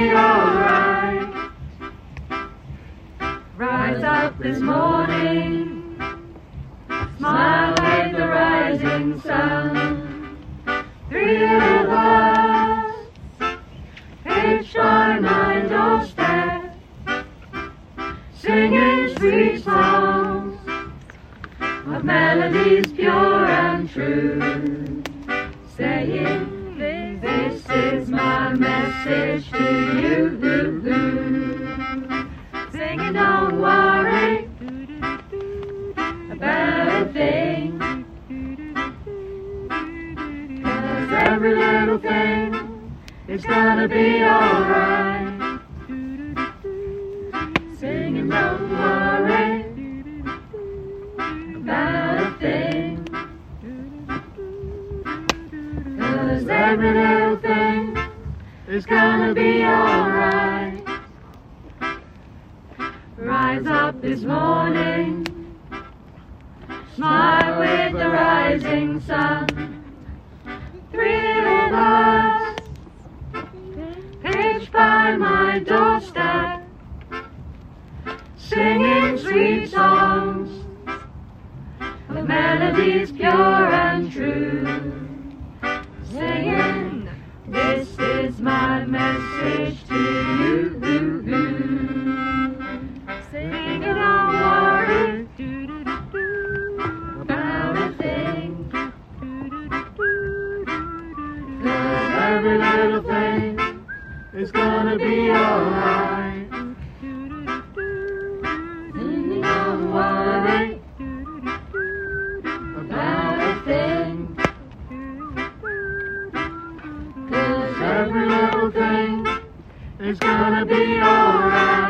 be alright. Rise up this morning, smile with the rising sun. 3 little birds pitched by my doorstep, singing sweet songs of melodies pure and true, saying, this is my message to you. Singing, don't worry about a thing, 'cause every little thing is gonna be alright. Singing, don't worry about a thing, 'cause every little thing is gonna be alright. Rise up this morning, smile with the rising sun. 3 little birds pitched by my doorstep, singing sweet songs of melodies pure and true, saying, this is my message to you. Singing, don't worry about a thing, 'cause every little thing is gonna be alright. Singing, don't worry about a thing, 'cause every little thing is gonna be alright.